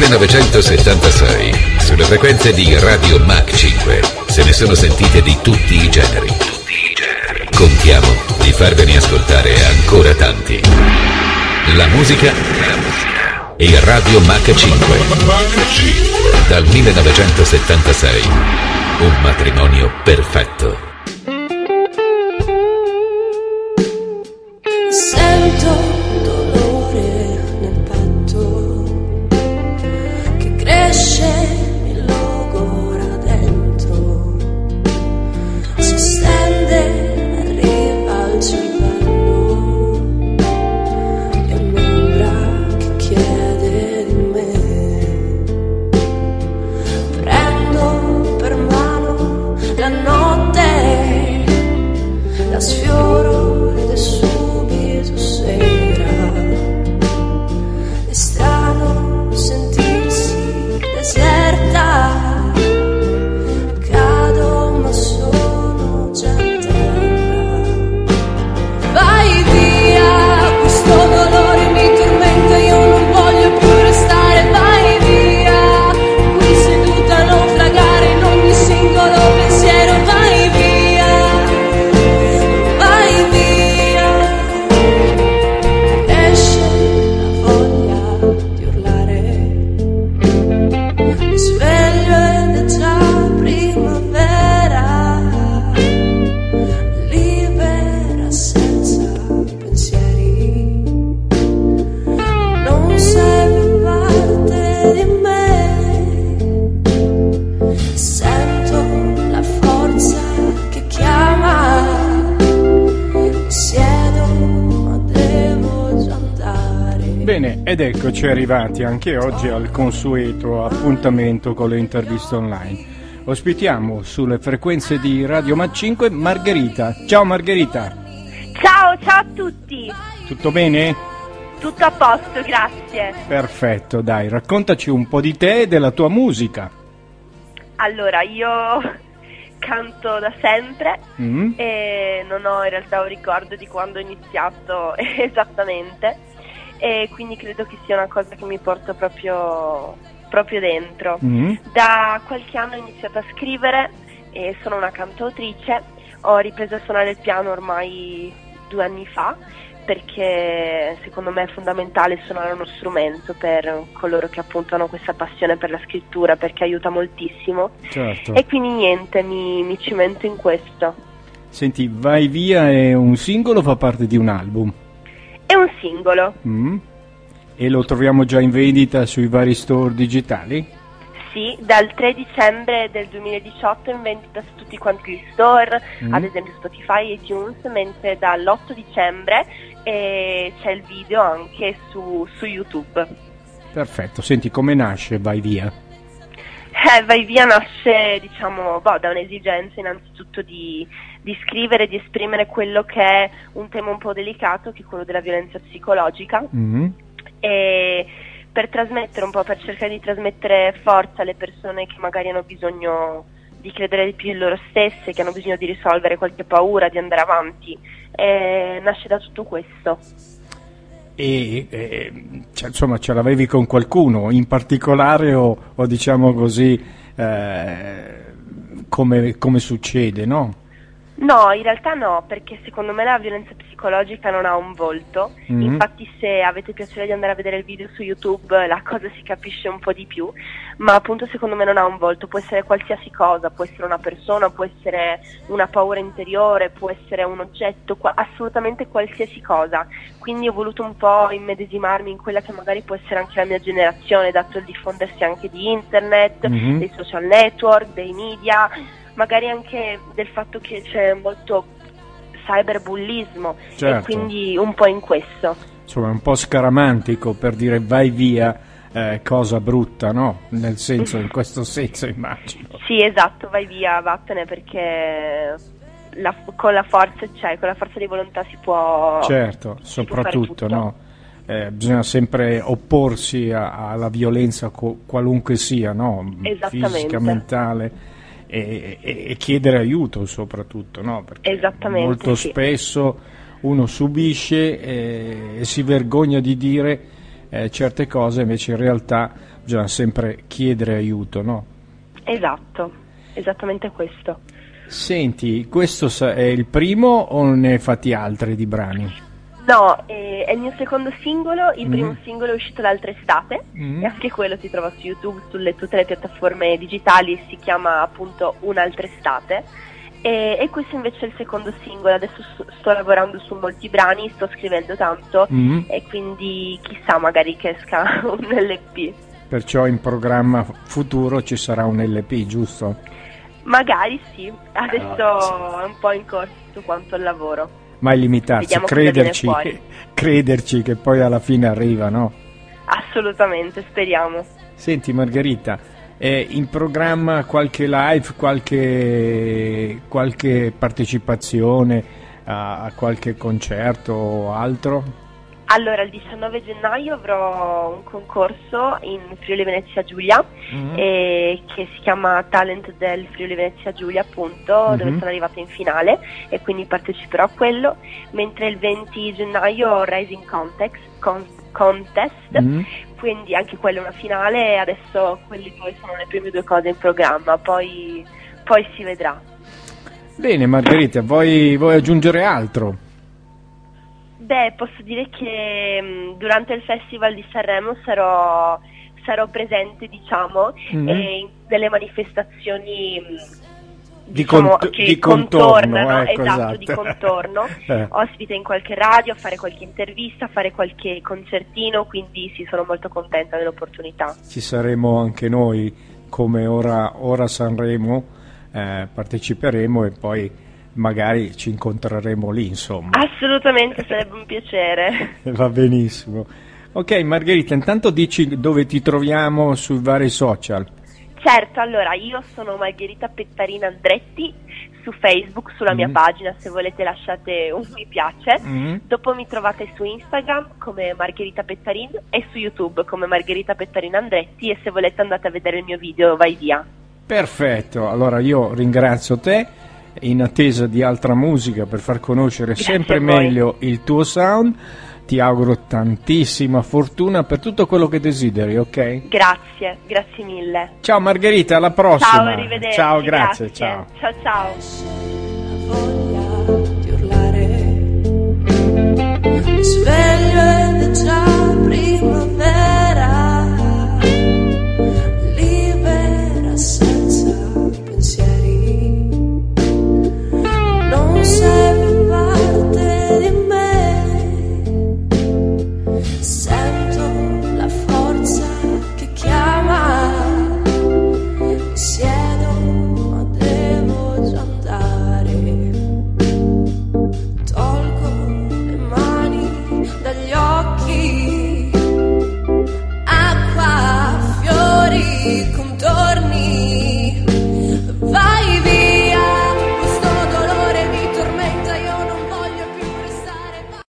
1976, sulle frequenze di Radio Mach 5, se ne sono sentite di tutti i generi. Contiamo di farvene ascoltare ancora tanti. La musica e Radio Mach 5. Dal 1976, un matrimonio perfetto. Sento dolore nel petto che cresce, mi logora dentro, si stende, arriva al cervello, è un'ombra che chiede di me. Prendo per mano la notte, la sfioro ed è subito sera. È strano sentirsi deserta, cado ma sono già a terra. Vai via, questo dolore mi tormenta, io non voglio più restare. Vai via, qui seduta a naufragare in ogni singolo pensiero. Vai via, vai via. Esce la voglia di urlare, mi sveglio ed è già primavera, libera senza pensieri, non sei più parte di me. Sento la forza che chiama, mi siedo ma devo già andare. Bene, ed eccoci arrivati anche oggi al consueto appuntamento con le interviste online. Ospitiamo sulle frequenze di Radio Mach 5 Margherita. Ciao Margherita, Ciao a tutti, tutto bene? tutto a posto, grazie. Perfetto, dai, raccontaci un po' di te e della tua musica. Allora, io canto da sempre Mm? e non ho in realtà un ricordo di quando ho iniziato esattamente, e quindi credo che sia una cosa che mi porto proprio dentro. Mm? Da qualche anno ho iniziato a scrivere e sono una cantautrice. Ho ripreso a suonare il piano ormai 2 anni fa, perché secondo me è fondamentale suonare uno strumento per coloro che appunto hanno questa passione per la scrittura, perché aiuta moltissimo. Certo. E quindi niente, mi cimento in questo. Senti, Vai Via è un singolo o fa parte di un album? È un singolo. Mm? E lo troviamo già in vendita sui vari store digitali? Sì, dal 3 dicembre del 2018 in vendita su tutti quanti gli store, ad esempio Spotify e iTunes, mentre dall'8 dicembre c'è il video anche su YouTube. Perfetto, senti, come nasce Vai Via? Vai Via nasce, diciamo, da un'esigenza innanzitutto di scrivere, di esprimere quello che è un tema un po' delicato, che è quello della violenza psicologica, Mm? e per trasmettere un po', per cercare di trasmettere forza alle persone che magari hanno bisogno di credere di più in loro stesse, che hanno bisogno di risolvere qualche paura, di andare avanti. Nasce da tutto questo. Cioè, insomma, ce l'avevi con qualcuno in particolare o diciamo così come succede, no? No, in realtà no, perché secondo me la violenza psicologica non ha un volto. Infatti se avete piacere di andare a vedere il video su YouTube la cosa si capisce un po' di più, ma appunto secondo me non ha un volto. Può essere qualsiasi cosa, può essere una persona, può essere una paura interiore, può essere un oggetto, assolutamente qualsiasi cosa. Quindi ho voluto un po' immedesimarmi in quella che magari può essere anche la mia generazione, dato il diffondersi anche di internet, dei social network, dei media, magari anche del fatto che c'è molto cyberbullismo, Certo. E quindi un po' in questo. Insomma, un po' scaramantico per dire vai via, cosa brutta, no? Nel senso, in questo senso immagino. Sì, esatto, vai via, vattene, perché con la forza di volontà si può. Certo, si può fare soprattutto, tutto. no? Bisogna sempre opporsi alla violenza qualunque sia, no? Esattamente. Fisica, mentale. E chiedere aiuto soprattutto, no? Perché Esattamente, molto sì. spesso uno subisce e si vergogna di dire certe cose, invece in realtà bisogna sempre chiedere aiuto, no? Esatto, esattamente questo. Senti, questo è il primo o ne hai fatti altri di brani? No, è il mio secondo singolo, il primo singolo è uscito l'altra estate e anche quello si trova su YouTube, sulle tutte le piattaforme digitali, si chiama appunto Un'altra estate e questo invece è il secondo singolo. Adesso sto lavorando su molti brani, sto scrivendo tanto e quindi chissà, magari che esca un LP. Perciò in programma futuro ci sarà un LP, giusto? Magari sì, adesso è un po' in corso su quanto al lavoro. Mai limitarsi, crederci che poi alla fine arriva, no? Assolutamente, speriamo. Senti Margherita, è in programma qualche live, qualche partecipazione a qualche concerto o altro? Allora, il 19 gennaio avrò un concorso in Friuli Venezia Giulia che si chiama Talent del Friuli Venezia Giulia, appunto, dove sono arrivata in finale e quindi parteciperò a quello, mentre il 20 gennaio ho Rising Contest, quindi anche quello è una finale e adesso quelli poi sono le prime due cose in programma, poi si vedrà. Bene Margherita, vuoi aggiungere altro? Beh, posso dire che durante il Festival di Sanremo sarò presente, diciamo, in delle manifestazioni di contorno, no? Ecco, esatto. Di contorno, ospite in qualche radio, a fare qualche intervista, a fare qualche concertino, quindi sì, sono molto contenta dell'opportunità. Ci saremo anche noi, come ora Sanremo, parteciperemo e poi magari ci incontreremo lì, insomma. Assolutamente, sarebbe un piacere. Va benissimo. Ok Margherita, intanto dici dove ti troviamo sui vari social. Certo, allora io sono Margherita Pettarina Andretti su Facebook, sulla mia pagina, se volete lasciate un mi piace. Dopo mi trovate su Instagram come Margherita Pettarin e su YouTube come Margherita Pettarina Andretti, e se volete andate a vedere il mio video Vai Via. Perfetto, allora io ringrazio te, in attesa di altra musica per far conoscere sempre meglio il tuo sound. Ti auguro tantissima fortuna per tutto quello che desideri, ok? Grazie mille. Ciao Margherita, alla prossima. Ciao, arrivederci. Ciao, grazie. Ciao. Ciao. Voglia di urlare, mi sveglio e